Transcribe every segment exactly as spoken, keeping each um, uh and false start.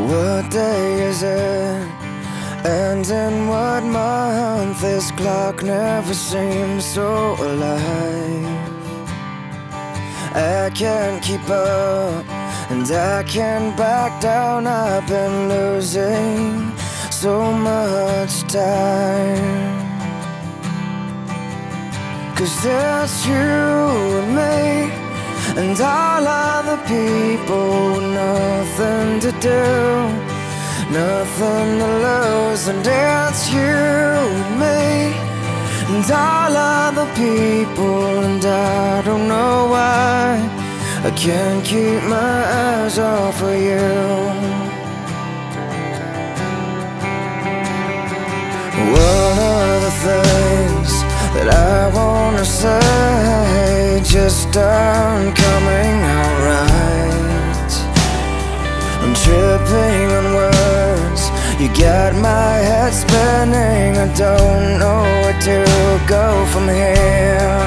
What day is it? And in what month? This clock never seems so alive. I can't keep up, and I can't back down. I've been losing so much time. Cause it's you and me, and all other people, nothing to do, nothing to lose. And it's you and me, and all other people, and I don't know why I can't keep my eyes off of you. One of the things that I wanna say just aren't coming out right. I'm tripping on words, you got my head spinning. I don't know where to go from here.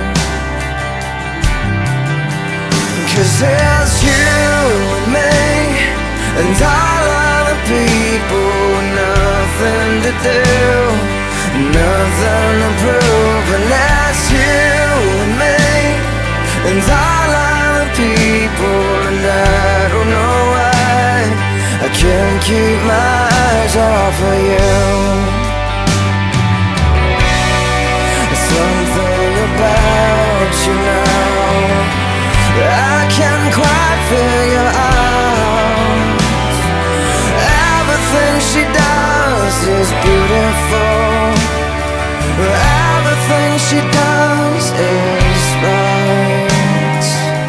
Cause it's you and me, and all other people, nothing to do, nothing to prove. And that's you and me, and all other people, and I don't know why I can't keep my eyes off of you. Something about you now I can't quite figure out. Everything she does is beautiful, everything she does is right.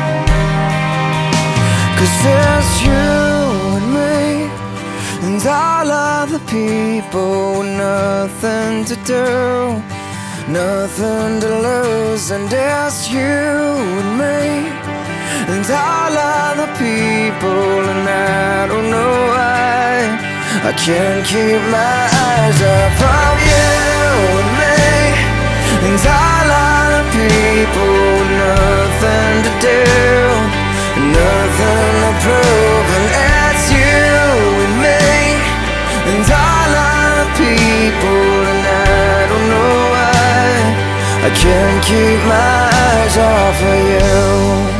Cause it's you and me, and all other people, nothing to do, nothing to lose. And it's you and me, and all other people, and I don't know why I can't keep my eyes off of you and me, and all other people, nothing to do, nothing to prove. And it's you and me, and all other people, and I don't know why I can't keep my eyes off of you.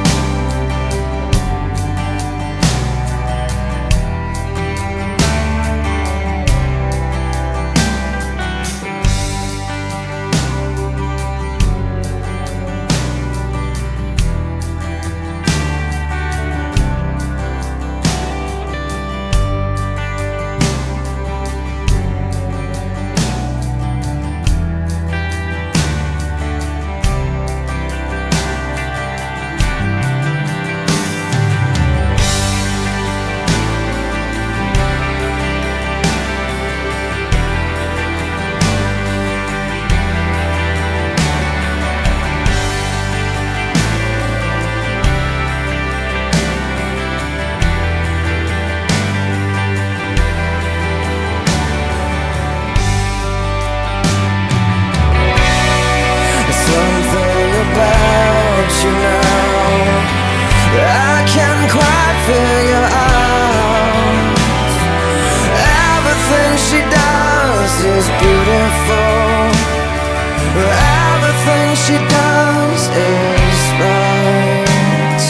You know, I can't quite figure out. Everything she does is beautiful, everything she does is right.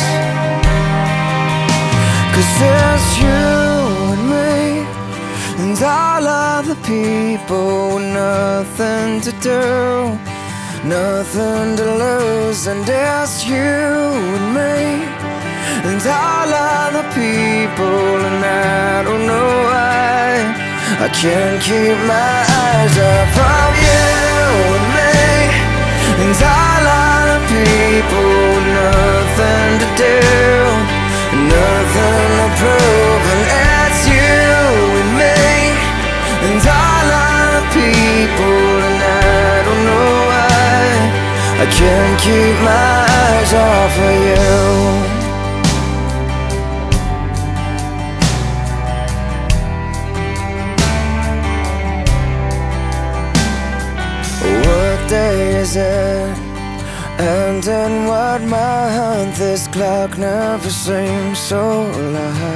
Cause it's you and me, and all other people, nothing to do, nothing to lose. And it's you and me, and all other people, and I don't know why I can't keep my eyes off of you and me, and all other people, nothing to do, nothing to prove. And it's you and me, and all other people, and I don't know why I can't keep my eyes off of you. What day is it? And in what month? This clock never seems so alive.